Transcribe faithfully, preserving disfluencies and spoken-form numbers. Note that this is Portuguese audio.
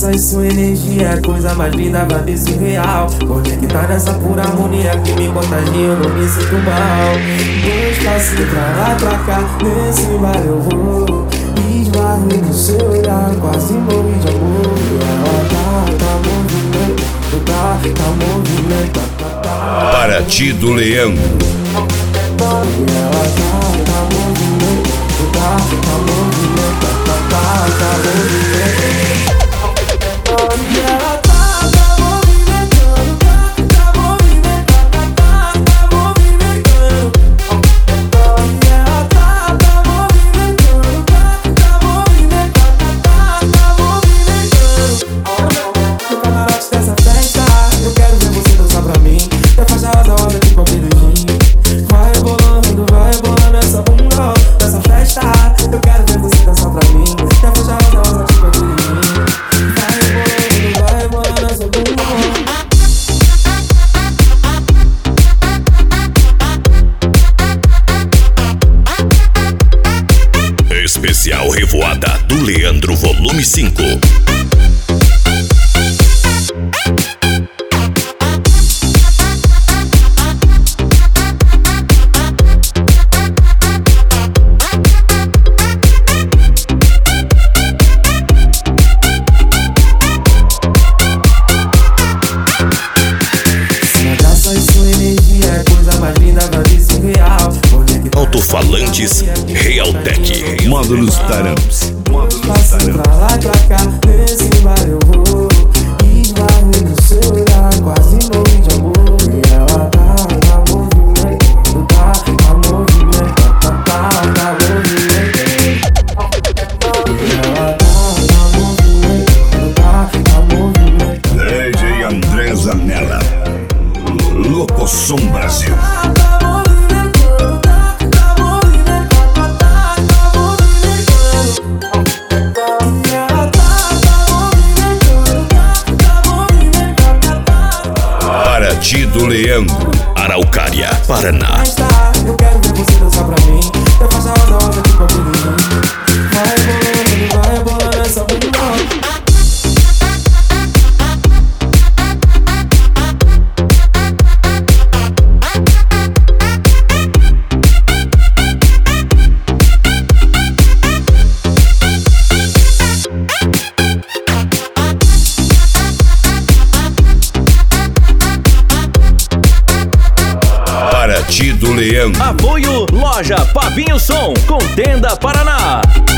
graça e sua energia é coisa mais linda, vai ver se real. Conectar nessa pura harmonia que me contagia, eu não me sinto mal. Dois passos pra lá, pra cá, nesse vale eu vou. Esbarrei no seu olhar, quase morri de amor. Ela tá, tá movimento, tá, tá movimento, tá, tá. Para ti do Leandro. Ela tá, tá movimento, tá, tá movimento, tá, tá, tá movimento. Ela tá, tá movimentando, tá, tá movimentando, tá, tá movimentando. Ela tá, tá movimentando, tá, tá movimentando, tá, tá movimentando. No camarote dessa festa, eu quero ver você dançar pra mim. Da faixa rosa, roda tipo apelidinho. Vai rebolando, vai rebolando essa bunda nessa festa. Eu quero ver você dançar pra mim. Da faixa rosa, rosa tipo apelidinho. Vai rebolando, vai rebolando essa bunda. Especial Revoada do Leandro, volume cinco. Alto-falantes Realtek, módulos Tarams. Passo pra lá e pra cá, nesse bar eu vou. Esbarrei no seu olhar, quase morri de amor. E ela tá, tá movimento, tá, tá movimento, tá, tá, tá movimento. E ela tá, tá movimento, tá, tá movimento. D J André Zanella, Locosom Brasil. Do Leandro, Araucária, Paraná. Eu quero ver você dançar pra mim. Da faixa rosa, rosa tipo apelidinho. Vai rebolando, vai rebolando essa bunda. Do Leandro. Apoio Loja Pavinho Som, Contenda, Paraná.